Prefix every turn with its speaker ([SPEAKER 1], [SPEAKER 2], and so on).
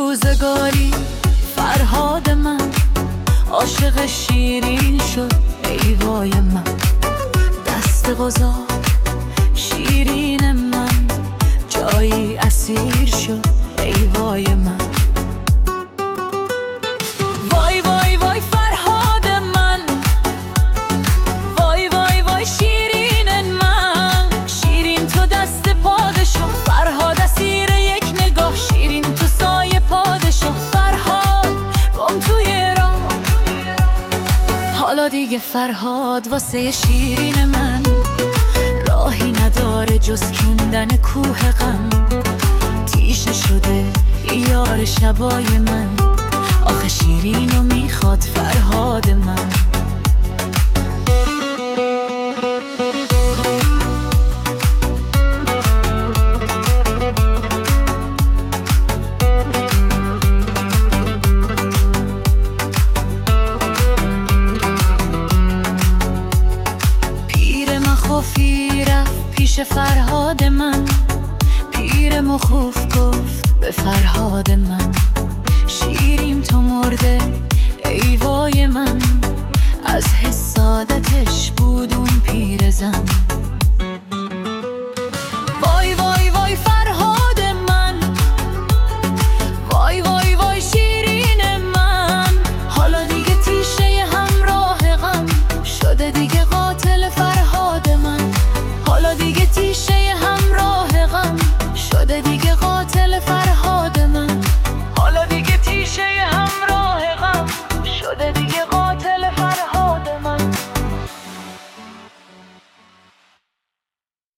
[SPEAKER 1] روزگاری فرهاد من عاشق شیرین شد ای وای من. دست قضا شیرین من جایی اسیر شد ای وای من. وای وای وای فرهاد من، وای وای وای شیرین من. شیرین تو دست پادشاه، فرهاد اسیر یک نگاه. شیرین تو سایه پادشاه، فرهاد گم توی راه. حالا دیگه فرهاد واسه شیرین من راهی نداره جز کندن کوه غم. تیشه شده یار شبای من، آخه شیرینو میخواد فرهاد من. پیر مخوفی رفت پیش فرهاد من، پیر مخوف گفت به فرهاد من. شیرین تو مرده ای وای من، از حسادتش بود اون پیرزن. وای وای وای فرهاد من، وای وای وای شیرین من. حالا دیگه تیشه همراه غم شده دیگه قاتل فرهاد من. حالا دیگه تیشه